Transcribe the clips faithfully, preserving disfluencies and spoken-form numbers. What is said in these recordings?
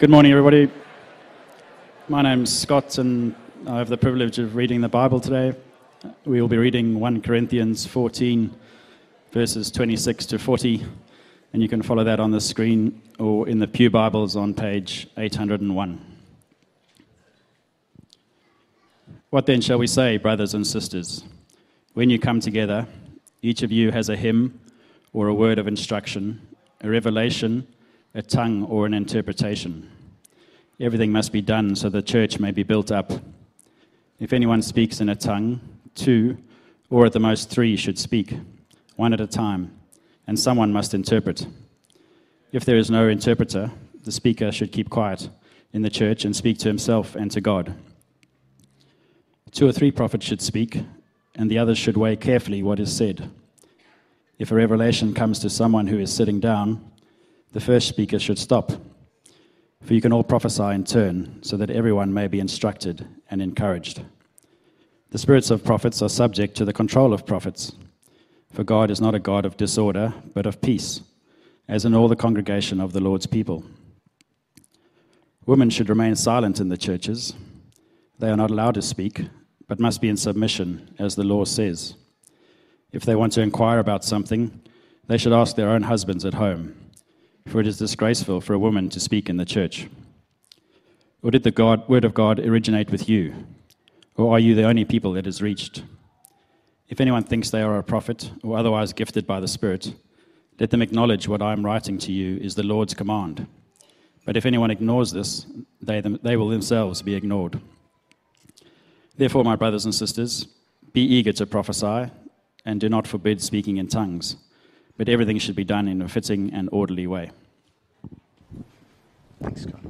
Good morning, everybody. My name's Scott, and I have the privilege of reading the Bible today. We will be reading First Corinthians fourteen, verses twenty-six to forty, and you can follow that on the screen or in the Pew Bibles on page eight hundred one. What then shall we say, brothers and sisters? When you come together, each of you has a hymn or a word of instruction, a revelation, a tongue, or an interpretation. Everything must be done so the church may be built up. If anyone speaks in a tongue, two, or at the most three should speak, one at a time, and someone must interpret. If there is no interpreter, the speaker should keep quiet in the church and speak to himself and to God. Two or three prophets should speak, and the others should weigh carefully what is said. If a revelation comes to someone who is sitting down, the first speaker should stop, for you can all prophesy in turn, so that everyone may be instructed and encouraged. The spirits of prophets are subject to the control of prophets, for God is not a God of disorder, but of peace, as in all the congregation of the Lord's people. Women should remain silent in the churches. They are not allowed to speak, but must be in submission, as the law says. If they want to inquire about something, they should ask their own husbands at home, for it is disgraceful for a woman to speak in the church. Or did the God, word of God originate with you? Or are you the only people it has reached? If anyone thinks they are a prophet or otherwise gifted by the Spirit, let them acknowledge what I am writing to you is the Lord's command. But if anyone ignores this, they, them, they will themselves be ignored. Therefore, my brothers and sisters, be eager to prophesy, and do not forbid speaking in tongues, but everything should be done in a fitting and orderly way. Thanks, Scott.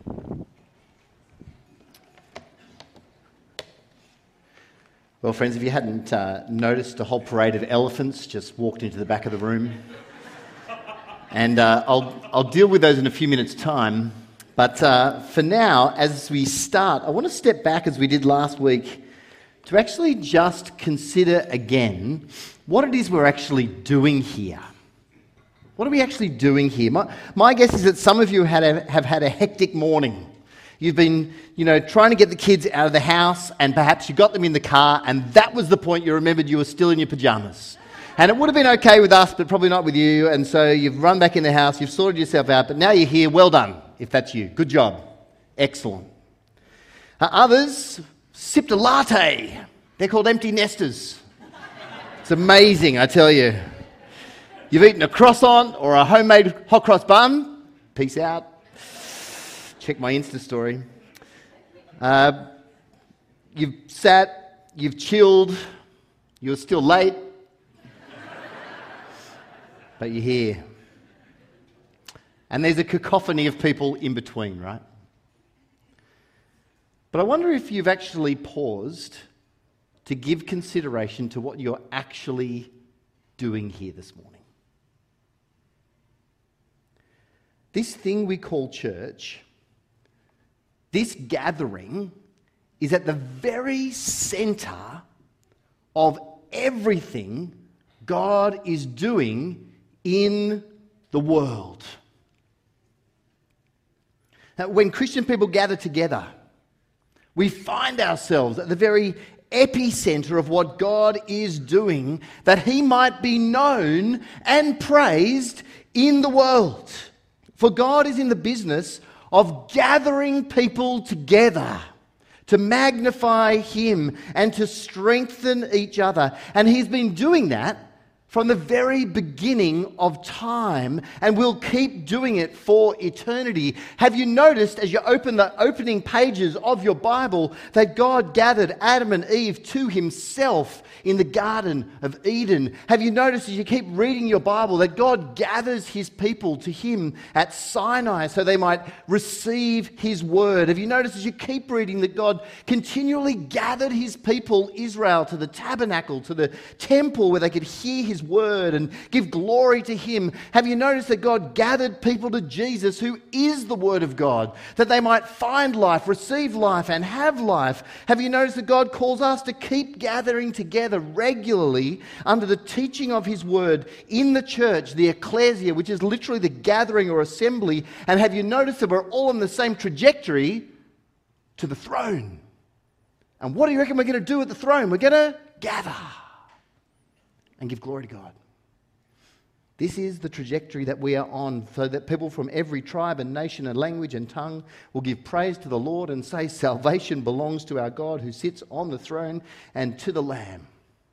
Well, friends, if you hadn't uh, noticed, a whole parade of elephants just walked into the back of the room. And uh, I'll, I'll deal with those in a few minutes' time. But uh, for now, as we start, I want to step back, as we did last week, to actually just consider again what it is we're actually doing here. What are we actually doing here? My, my guess is that some of you had a, have had a hectic morning. You've been, you know, trying to get the kids out of the house, and perhaps you got them in the car, and that was the point you remembered you were still in your pajamas. And it would have been okay with us, but probably not with you, and so you've run back in the house, you've sorted yourself out, but now you're here. Well done, if that's you. Good job. Excellent. Uh, others sipped a latte. They're called empty nesters. It's amazing, I tell you. You've eaten a croissant or a homemade hot cross bun. Peace out. Check my Insta story. Uh, you've sat, you've chilled, you're still late, but you're here. And there's a cacophony of people in between, right? But I wonder if you've actually paused to give consideration to what you're actually doing here this morning. This thing we call church, this gathering, is at the very center of everything God is doing in the world. Now, when Christian people gather together, we find ourselves at the very epicenter of what God is doing, that He might be known and praised in the world. For God is in the business of gathering people together to magnify Him and to strengthen each other. And He's been doing that from the very beginning of time, and will keep doing it for eternity. Have you noticed, as you open the opening pages of your Bible, that God gathered Adam and Eve to Himself in the Garden of Eden? Have you noticed, as you keep reading your Bible, that God gathers His people to Him at Sinai so they might receive His word? Have you noticed, as you keep reading, that God continually gathered His people, Israel, to the tabernacle, to the temple, where they could hear His his word and give glory to him. Have you noticed that God gathered people to Jesus, who is the word of God, that they might find life, receive life, and have life? Have you noticed that God calls us to keep gathering together regularly under the teaching of his word in the church, the ecclesia, which is literally the gathering or assembly? And have you noticed that we're all on the same trajectory to the throne? And what do you reckon we're going to do at the throne? We're going to gather and give glory to God. This is the trajectory that we are on, so that people from every tribe and nation and language and tongue will give praise to the Lord and say, salvation belongs to our God who sits on the throne and to the Lamb.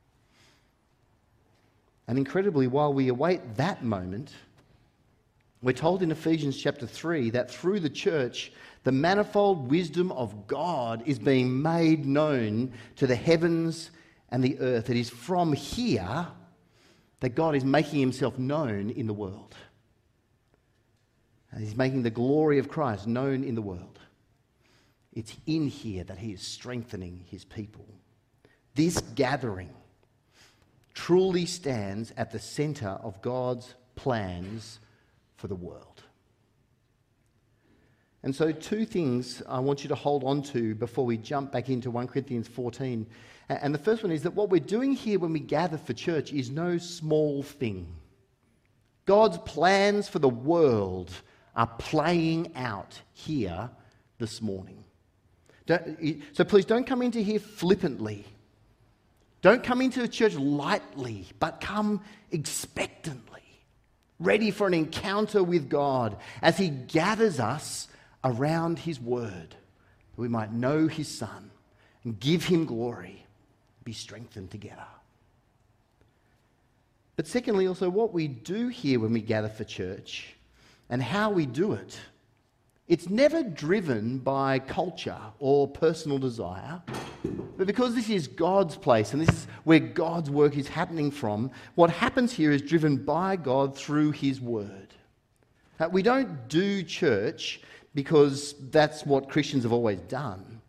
And incredibly, while we await that moment, we're told in Ephesians chapter three that through the church, the manifold wisdom of God is being made known to the heavens and the earth. It is from here that God is making himself known in the world. And he's making the glory of Christ known in the world. It's in here that he is strengthening his people. This gathering truly stands at the centre of God's plans for the world. And so two things I want you to hold on to before we jump back into First Corinthians fourteen. And the first one is that what we're doing here when we gather for church is no small thing. God's plans for the world are playing out here this morning. Don't, so please don't come into here flippantly. Don't come into the church lightly, but come expectantly, ready for an encounter with God as he gathers us around his word, that we might know his Son and give him glory, be strengthened together. But secondly, also what we do here when we gather for church and how we do it, it's never driven by culture or personal desire, but because this is God's place and this is where God's work is happening from, what happens here is driven by God through his word. Uh, we don't do church because that's what Christians have always done,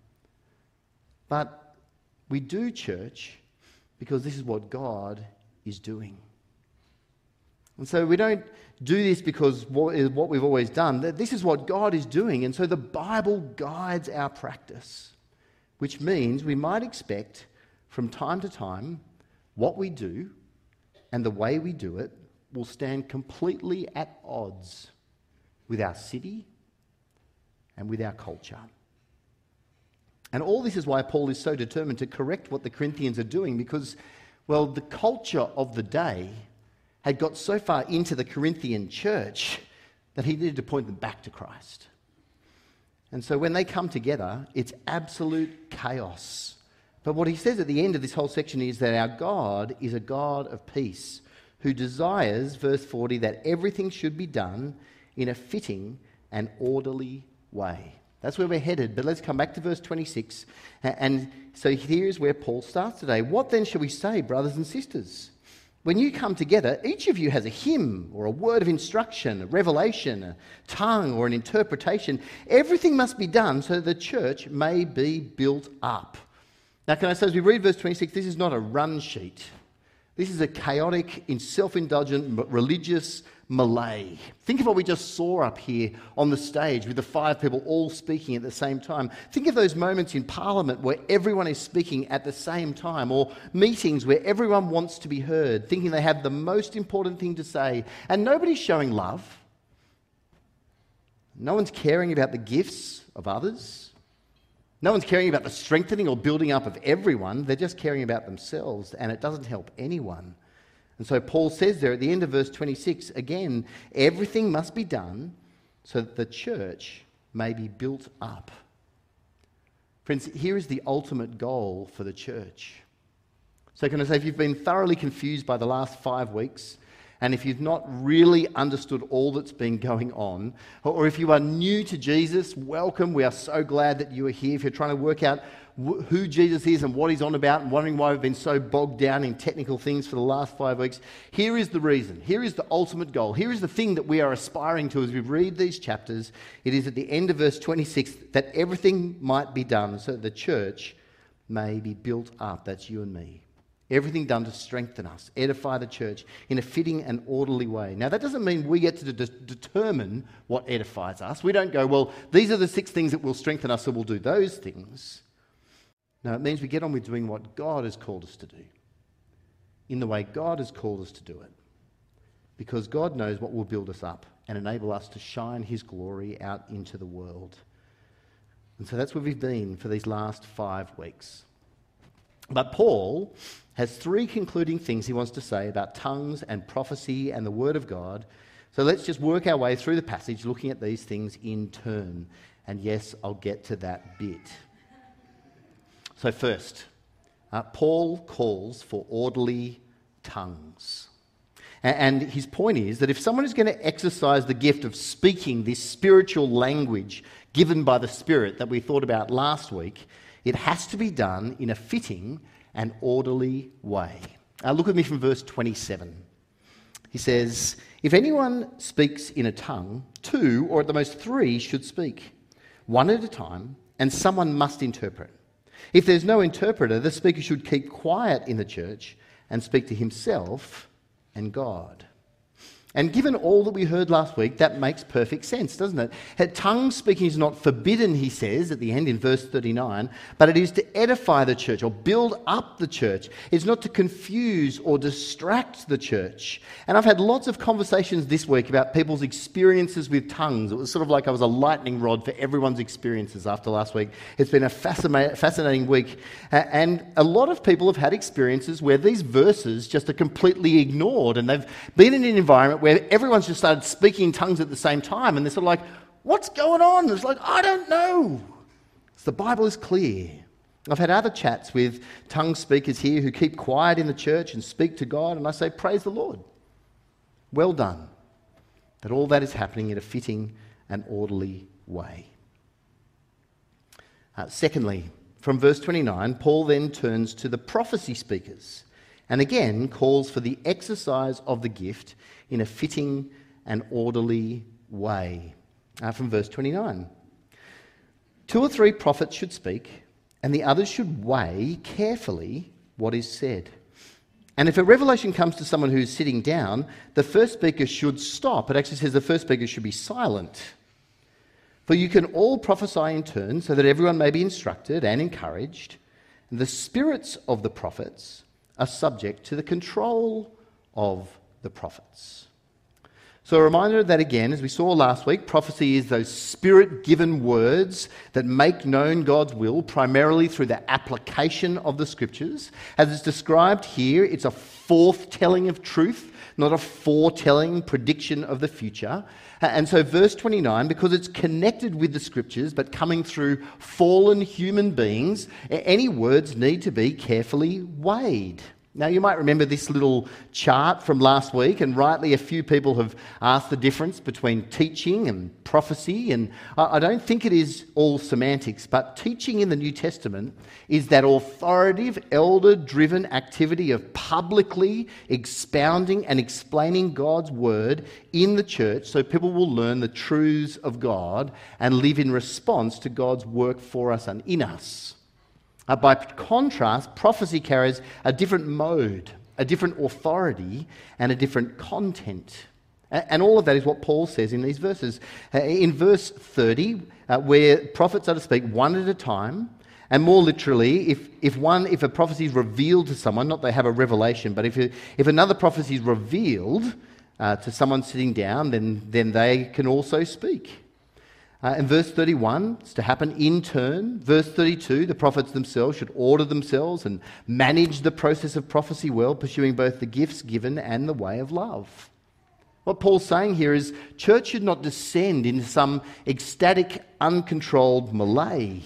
but we do church because this is what God is doing. And so we don't do this because what is what we've always done. This is what God is doing. And so the Bible guides our practice, which means we might expect from time to time what we do and the way we do it will stand completely at odds with our city and with our culture. And all this is why Paul is so determined to correct what the Corinthians are doing, because, well, the culture of the day had got so far into the Corinthian church that he needed to point them back to Christ. And so when they come together, it's absolute chaos. But what he says at the end of this whole section is that our God is a God of peace, who desires, verse forty, that everything should be done in a fitting and orderly way. That's where we're headed. But let's come back to verse twenty-six. And so here's where Paul starts today. What then shall we say, brothers and sisters? When you come together, each of you has a hymn or a word of instruction, a revelation, a tongue or an interpretation. Everything must be done so that the church may be built up. Now, can I say, as we read verse twenty-six, this is not a run sheet. This is a chaotic, self-indulgent, religious melee. Think of what we just saw up here on the stage with the five people all speaking at the same time. Think of those moments in Parliament where everyone is speaking at the same time, or meetings where everyone wants to be heard, thinking they have the most important thing to say, and nobody's showing love. No one's caring about the gifts of others. No one's caring about the strengthening or building up of everyone. They're just caring about themselves, and it doesn't help anyone. And so Paul says there at the end of verse twenty-six, again, everything must be done so that the church may be built up. Friends, here is the ultimate goal for the church. So can I say, if you've been thoroughly confused by the last five weeks, and if you've not really understood all that's been going on, or if you are new to Jesus, welcome. We are so glad that you are here. If you're trying to work out who Jesus is and what he's on about and wondering why we've been so bogged down in technical things for the last five weeks, here is the reason. Here is the ultimate goal. Here is the thing that we are aspiring to as we read these chapters. It is at the end of verse twenty-six that everything might be done so that the church may be built up. That's you and me. Everything done to strengthen us, edify the church in a fitting and orderly way. Now, that doesn't mean we get to de- determine what edifies us. We don't go, well, these are the six things that will strengthen us, so we'll do those things. No, it means we get on with doing what God has called us to do, in the way God has called us to do it, because God knows what will build us up and enable us to shine his glory out into the world. And so that's where we've been for these last five weeks. But Paul has three concluding things he wants to say about tongues and prophecy and the Word of God. So let's just work our way through the passage looking at these things in turn. And yes, I'll get to that bit. So first, uh, Paul calls for orderly tongues. And his point is that if someone is going to exercise the gift of speaking this spiritual language given by the Spirit that we thought about last week, it has to be done in a fitting and orderly way. Uh, look at me from verse twenty-seven. He says, "If anyone speaks in a tongue, two or at the most three should speak, one at a time, and someone must interpret. If there's no interpreter, the speaker should keep quiet in the church and speak to himself and God." And given all that we heard last week, that makes perfect sense, doesn't it? Tongue speaking is not forbidden, he says at the end in verse thirty-nine, but it is to edify the church or build up the church. It's not to confuse or distract the church. And I've had lots of conversations this week about people's experiences with tongues. It was sort of like I was a lightning rod for everyone's experiences after last week. It's been a fascinating, fascinating week. And a lot of people have had experiences where these verses just are completely ignored, and they've been in an environment where everyone's just started speaking in tongues at the same time, and they're sort of like, what's going on? It's like, I don't know. So the Bible is clear. I've had other chats with tongue speakers here who keep quiet in the church and speak to God, and I say, praise the Lord. Well done. That all that is happening in a fitting and orderly way. Uh, secondly, from verse twenty-nine, Paul then turns to the prophecy speakers and again calls for the exercise of the gift in a fitting and orderly way. Uh, from verse twenty-nine. Two or three prophets should speak, and the others should weigh carefully what is said. And if a revelation comes to someone who's sitting down, the first speaker should stop. It actually says the first speaker should be silent. For you can all prophesy in turn, so that everyone may be instructed and encouraged. And the spirits of the prophets are subject to the control of the prophets. So a reminder that again, as we saw last week, prophecy is those spirit-given words that make known God's will primarily through the application of the scriptures. As it's described here, it's a forthtelling of truth, not a foretelling prediction of the future. And so verse twenty-nine, because it's connected with the scriptures but coming through fallen human beings, any words need to be carefully weighed. Now, you might remember this little chart from last week, and rightly a few people have asked the difference between teaching and prophecy, and I don't think it is all semantics, but teaching in the New Testament is that authoritative, elder-driven activity of publicly expounding and explaining God's word in the church so people will learn the truths of God and live in response to God's work for us and in us. Uh, by contrast, prophecy carries a different mode, a different authority, and a different content. And all of that is what Paul says in these verses. Uh, in verse thirty, uh, where prophets are to speak one at a time, and more literally, if, if one if a prophecy is revealed to someone, not they have a revelation, but if if another prophecy is revealed uh, to someone sitting down, then then they can also speak. Uh, in verse thirty-one, it's to happen in turn. Verse thirty-two, the prophets themselves should order themselves and manage the process of prophecy well, pursuing both the gifts given and the way of love. What Paul's saying here is church should not descend into some ecstatic, uncontrolled melee.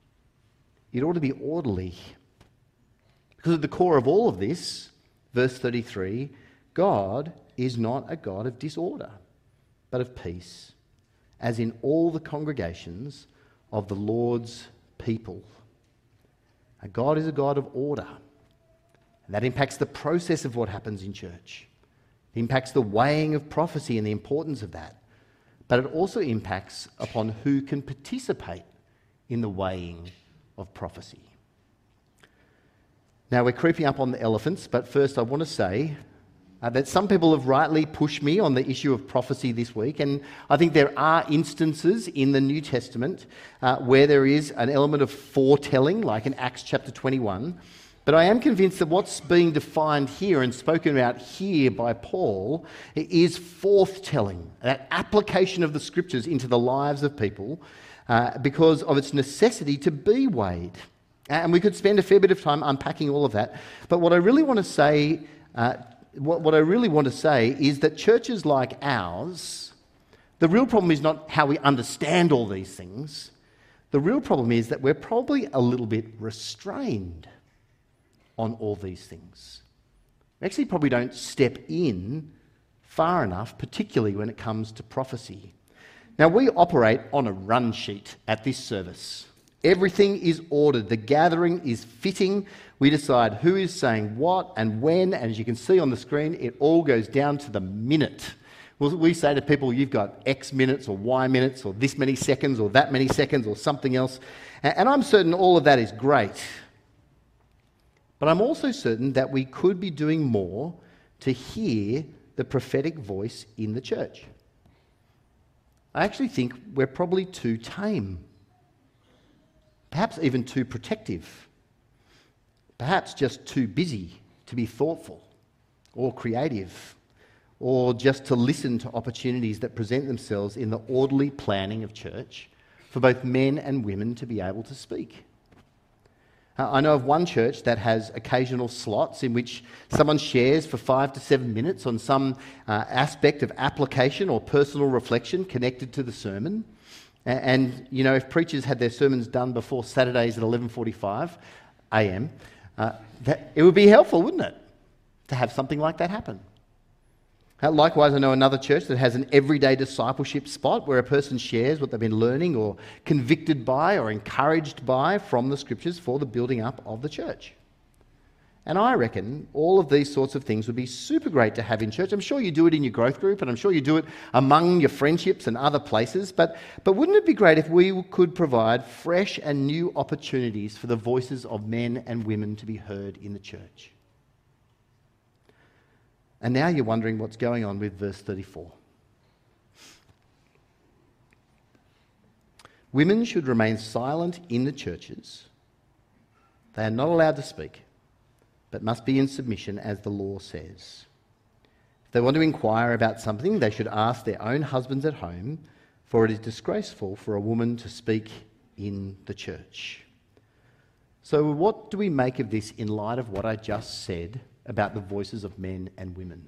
It ought to be orderly. Because at the core of all of this, verse thirty-three, God is not a God of disorder, but of peace, as in all the congregations of the Lord's people. And God is a God of order. And that impacts the process of what happens in church. It impacts the weighing of prophecy and the importance of that. But it also impacts upon who can participate in the weighing of prophecy. Now, we're creeping up on the elephants, but first I want to say uh, that some people have rightly pushed me on the issue of prophecy this week, and I think there are instances in the New Testament uh, where there is an element of foretelling, like in Acts chapter twenty-one. But I am convinced that what's being defined here and spoken about here by Paul is forthtelling, that application of the Scriptures into the lives of people uh, because of its necessity to be weighed. And we could spend a fair bit of time unpacking all of that. But what I really want to say, uh, what, what I really want to say is that churches like ours, the real problem is not how we understand all these things. The real problem is that we're probably a little bit restrained on all these things. We actually probably don't step in far enough, particularly when it comes to prophecy. Now, we operate on a run sheet at this service. Everything is ordered. The gathering is fitting. We decide who is saying what and when, and as you can see on the screen, it all goes down to the minute. Well, we say to people, you've got X minutes or Y minutes or this many seconds or that many seconds or something else. And I'm certain all of that is great. But I'm also certain that we could be doing more to hear the prophetic voice in the church. I actually think we're probably too tame. Perhaps even too protective. Perhaps just too busy to be thoughtful or creative or just to listen to opportunities that present themselves in the orderly planning of church for both men and women to be able to speak. Uh, I know of one church that has occasional slots in which someone shares for five to seven minutes on some uh, aspect of application or personal reflection connected to the sermon. And, you know, if preachers had their sermons done before Saturdays at eleven forty-five a m, uh, that, it would be helpful, wouldn't it, to have something like that happen? Uh, likewise, I know another church that has an everyday discipleship spot where a person shares what they've been learning or convicted by or encouraged by from the Scriptures for the building up of the church. And I reckon all of these sorts of things would be super great to have in church. I'm sure you do it in your growth group, and I'm sure you do it among your friendships and other places, but, but wouldn't it be great if we could provide fresh and new opportunities for the voices of men and women to be heard in the church? And now you're wondering what's going on with verse thirty-four. Women should remain silent in the churches. They are not allowed to speak, but must be in submission as the law says. If they want to inquire about something, they should ask their own husbands at home, for it is disgraceful for a woman to speak in the church. So what do we make of this in light of what I just said about the voices of men and women?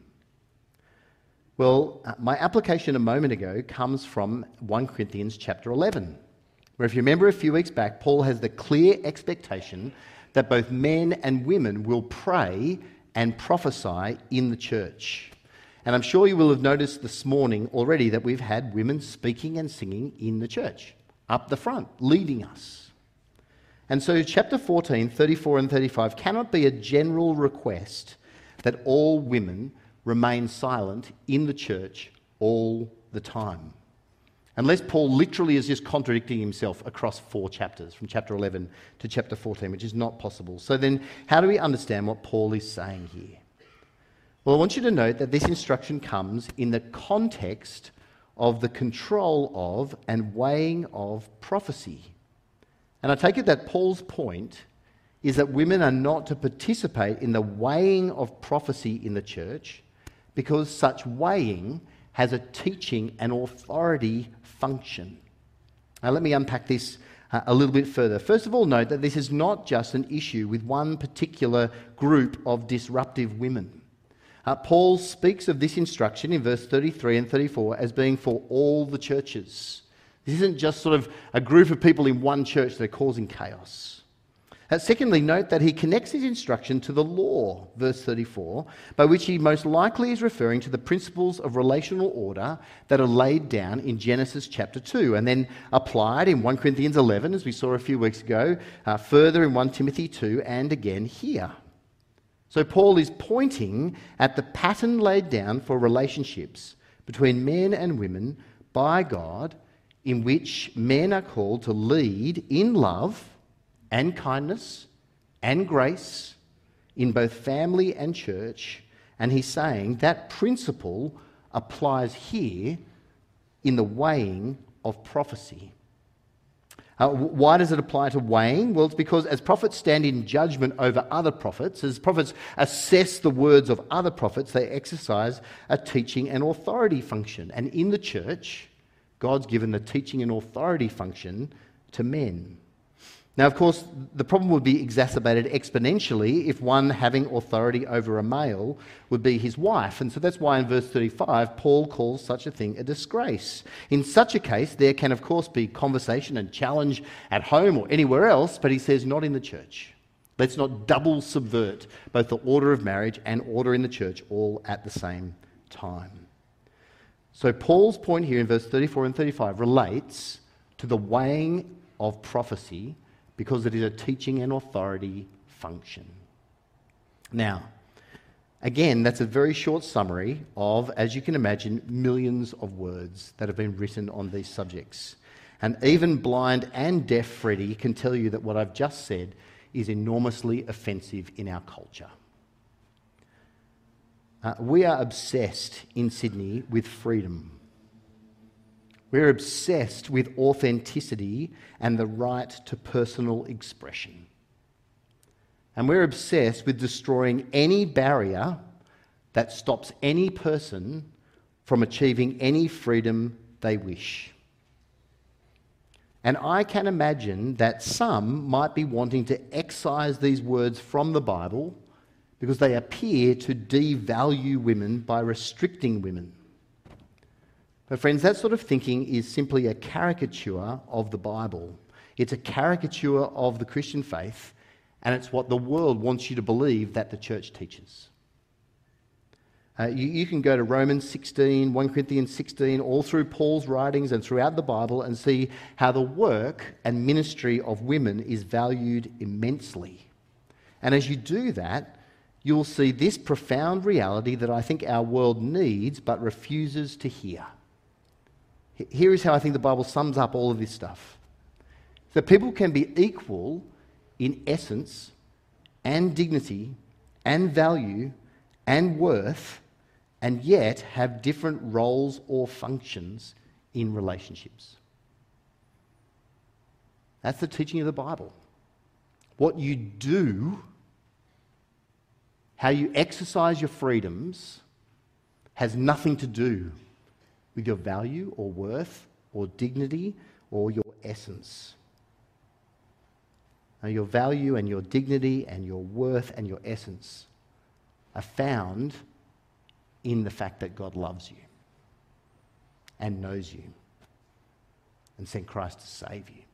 Well, my application a moment ago comes from First Corinthians chapter eleven, where if you remember a few weeks back, Paul has the clear expectation that both men and women will pray and prophesy in the church. And I'm sure you will have noticed this morning already that we've had women speaking and singing in the church, up the front, leading us. And so chapter fourteen, thirty-four and thirty-five cannot be a general request that all women remain silent in the church all the time. Unless Paul literally is just contradicting himself across four chapters, from chapter eleven to chapter fourteen, which is not possible. So then, how do we understand what Paul is saying here? Well, I want you to note that this instruction comes in the context of the control of and weighing of prophecy. And I take it that Paul's point is that women are not to participate in the weighing of prophecy in the church because such weighing has a teaching and authority function. Now let me unpack this uh, a little bit further. First of all, note that this is not just an issue with one particular group of disruptive women. Uh, Paul speaks of this instruction in verse thirty-three and thirty-four as being for all the churches. This isn't just sort of a group of people in one church that are causing chaos. Uh, secondly, note that he connects his instruction to the law, verse thirty-four, by which he most likely is referring to the principles of relational order that are laid down in Genesis chapter two and then applied in First Corinthians eleven, as we saw a few weeks ago, uh, further in First Timothy two, and again here. So Paul is pointing at the pattern laid down for relationships between men and women by God, in which men are called to lead in love and kindness and grace in both family and church, and he's saying that principle applies here in the weighing of prophecy. Uh, why does it apply to weighing? Well, it's because as prophets stand in judgment over other prophets, as prophets assess the words of other prophets, they exercise a teaching and authority function. And in the church, God's given the teaching and authority function to men. Now, of course, the problem would be exacerbated exponentially if one having authority over a male would be his wife. And so that's why in verse thirty-five, Paul calls such a thing a disgrace. In such a case, there can, of course, be conversation and challenge at home or anywhere else, but he says not in the church. Let's not double subvert both the order of marriage and order in the church all at the same time. So Paul's point here in verse thirty-four and thirty-five relates to the weighing of prophecy, because it is a teaching and authority function. Now, again, that's a very short summary of, as you can imagine, millions of words that have been written on these subjects. And even blind and deaf Freddie can tell you that what I've just said is enormously offensive in our culture. Uh, we are obsessed in Sydney with freedom. We're obsessed with authenticity and the right to personal expression. And we're obsessed with destroying any barrier that stops any person from achieving any freedom they wish. And I can imagine that some might be wanting to excise these words from the Bible because they appear to devalue women by restricting women. But friends, that sort of thinking is simply a caricature of the Bible. It's a caricature of the Christian faith, and it's what the world wants you to believe that the church teaches. Uh, you, you can go to Romans sixteen, First Corinthians sixteen, all through Paul's writings and throughout the Bible and see how the work and ministry of women is valued immensely. And as you do that, you'll see this profound reality that I think our world needs but refuses to hear. Here is how I think the Bible sums up all of this stuff. That people can be equal in essence and dignity and value and worth, and yet have different roles or functions in relationships. That's the teaching of the Bible. What you do, how you exercise your freedoms, has nothing to do with your value or worth or dignity or your essence. Now, your value and your dignity and your worth and your essence are found in the fact that God loves you and knows you and sent Christ to save you.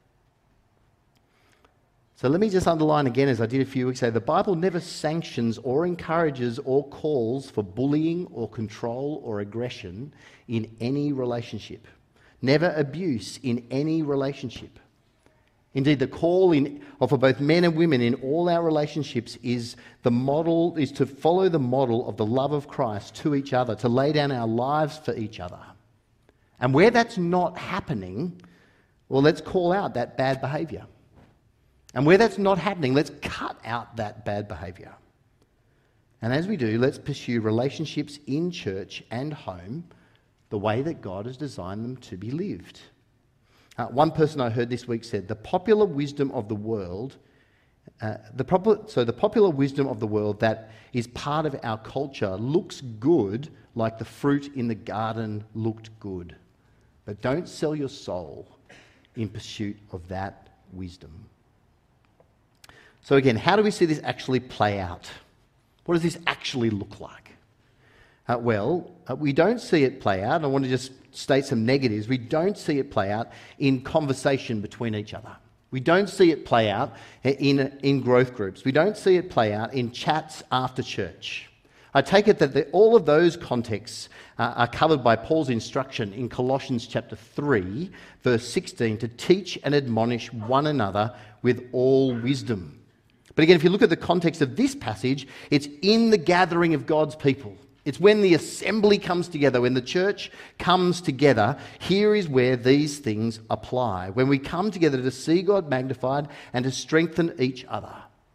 So let me just underline again, as I did a few weeks ago, the Bible never sanctions or encourages or calls for bullying or control or aggression in any relationship. Never abuse in any relationship. Indeed, the call in, for both men and women in all our relationships is the model is to follow the model of the love of Christ to each other, to lay down our lives for each other. And where that's not happening, well, let's call out that bad behaviour. And where that's not happening, let's cut out that bad behaviour. And as we do, let's pursue relationships in church and home the way that God has designed them to be lived. Uh, one person I heard this week said, the popular wisdom of the world, uh, the proper, so the popular wisdom of the world that is part of our culture looks good like the fruit in the garden looked good. But don't sell your soul in pursuit of that wisdom. So again, how do we see this actually play out? What does this actually look like? Uh, well, uh, we don't see it play out. I want to just state some negatives. We don't see it play out in conversation between each other. We don't see it play out in, in growth groups. We don't see it play out in chats after church. I take it that the, all of those contexts uh, are covered by Paul's instruction in Colossians chapter three, verse sixteen, to teach and admonish one another with all wisdom. But again, if you look at the context of this passage, it's in the gathering of God's people. It's when the assembly comes together, when the church comes together, here is where these things apply. When we come together to see God magnified and to strengthen each other.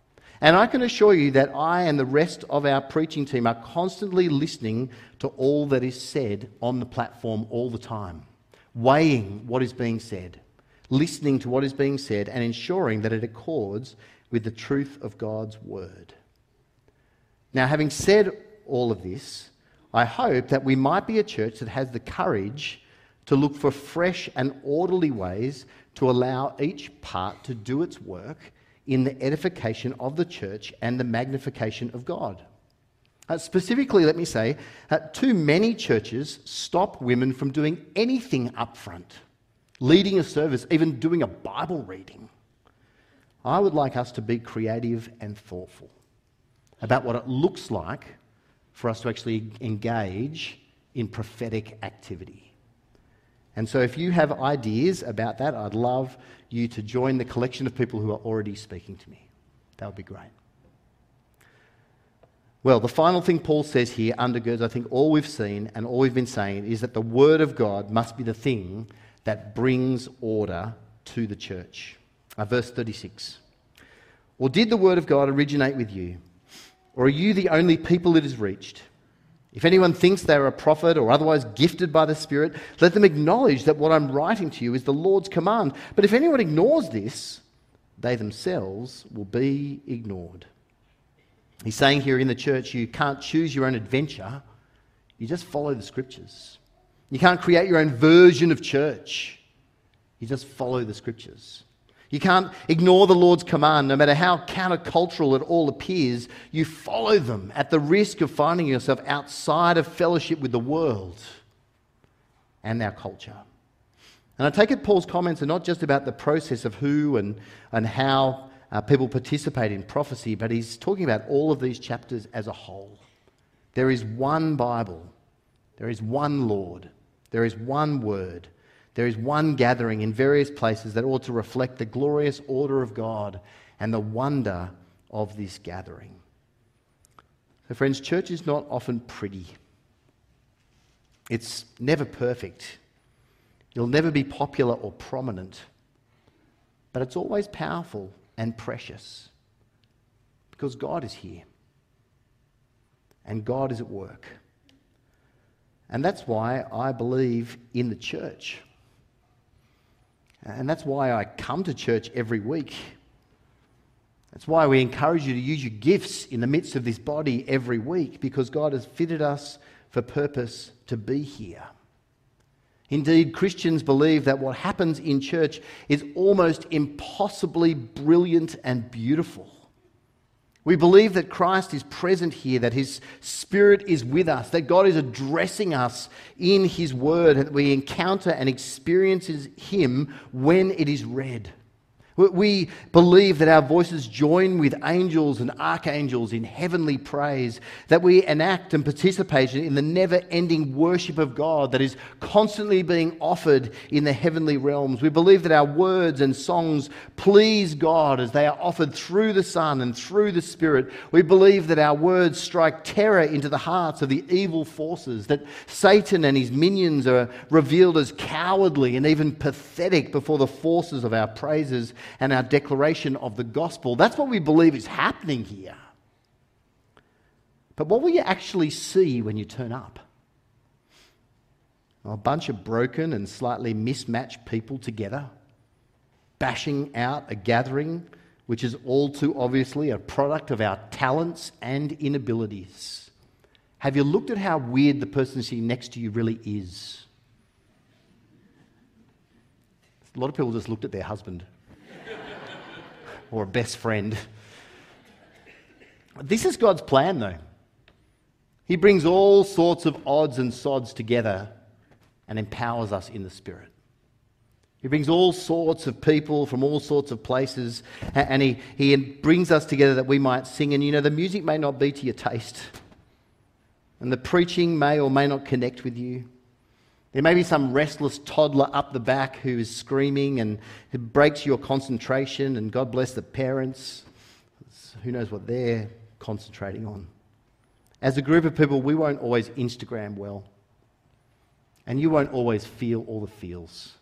And I can assure you that I and the rest of our preaching team are constantly listening to all that is said on the platform all the time, weighing what is being said, listening to what is being said, and ensuring that it accords with the truth of God's word. Now, having said all of this, I hope that we might be a church that has the courage to look for fresh and orderly ways to allow each part to do its work in the edification of the church and the magnification of God. Uh, specifically, let me say, uh, too many churches stop women from doing anything up front, leading a service, even doing a Bible reading. I would like us to be creative and thoughtful about what it looks like for us to actually engage in prophetic activity. And so if you have ideas about that, I'd love you to join the collection of people who are already speaking to me. That would be great. Well, the final thing Paul says here undergirds, I think, all we've seen and all we've been saying is that the Word of God must be the thing that brings order to the church. Uh, verse thirty-six. Or did the Word of God originate with you? Or are you the only people it has reached? If anyone thinks they are a prophet or otherwise gifted by the Spirit, let them acknowledge that what I'm writing to you is the Lord's command. But if anyone ignores this, they themselves will be ignored. He's saying here in the church, you can't choose your own adventure. You just follow the Scriptures. You can't create your own version of church. You just follow the Scriptures. You can't ignore the Lord's command, no matter how countercultural it all appears. You follow them at the risk of finding yourself outside of fellowship with the world and our culture. And I take it Paul's comments are not just about the process of who and, and how uh, people participate in prophecy, but he's talking about all of these chapters as a whole. There is one Bible. There is one Lord. There is one word. There is one gathering in various places that ought to reflect the glorious order of God and the wonder of this gathering. So friends, church is not often pretty. It's never perfect. You'll never be popular or prominent. But it's always powerful and precious because God is here and God is at work. And that's why I believe in the church. And that's why I come to church every week. That's why we encourage you to use your gifts in the midst of this body every week, because God has fitted us for purpose to be here. Indeed, Christians believe that what happens in church is almost impossibly brilliant and beautiful. We believe that Christ is present here, that His Spirit is with us, that God is addressing us in His Word, and that we encounter and experience Him when it is read. We believe that our voices join with angels and archangels in heavenly praise, that we enact and participate in the never-ending worship of God that is constantly being offered in the heavenly realms. We believe that our words and songs please God as they are offered through the Son and through the Spirit. We believe that our words strike terror into the hearts of the evil forces, that Satan and his minions are revealed as cowardly and even pathetic before the forces of our praises and our declaration of the gospel. That's what we believe is happening here. But what will you actually see when you turn up? A bunch of broken and slightly mismatched people together, bashing out a gathering which is all too obviously a product of our talents and inabilities. Have you looked at how weird the person sitting next to you really is? A lot of people just looked at their husband or a best friend. This is God's plan, though. He brings all sorts of odds and sods together and empowers us in the Spirit. He brings all sorts of people from all sorts of places, and he, he brings us together that we might sing. And you know, the music may not be to your taste, and the preaching may or may not connect with you. There may be some restless toddler up the back who is screaming and who breaks your concentration, and God bless the parents. Who knows what they're concentrating on. As a group of people, we won't always Instagram well, and you won't always feel all the feels.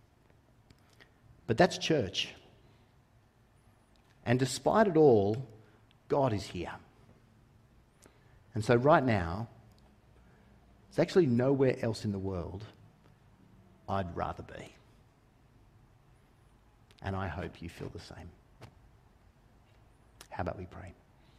But that's church. And despite it all, God is here. And so right now, there's actually nowhere else in the world I'd rather be. And I hope you feel the same. How about we pray?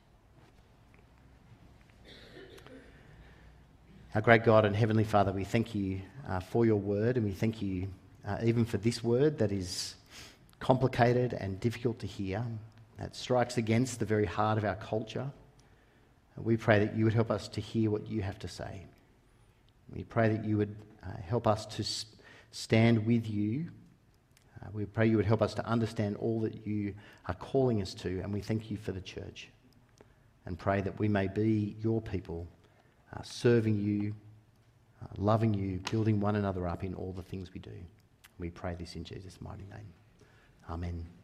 Our great God and Heavenly Father, we thank you uh, for your word, and we thank you uh, even for this word that is complicated and difficult to hear, that strikes against the very heart of our culture. We pray that you would help us to hear what you have to say. We pray that you would uh, help us to s- stand with you. Uh, we pray you would help us to understand all that you are calling us to, and we thank you for the church. And pray that we may be your people, uh, serving you, uh, loving you, building one another up in all the things we do. We pray this in Jesus' mighty name. Amen.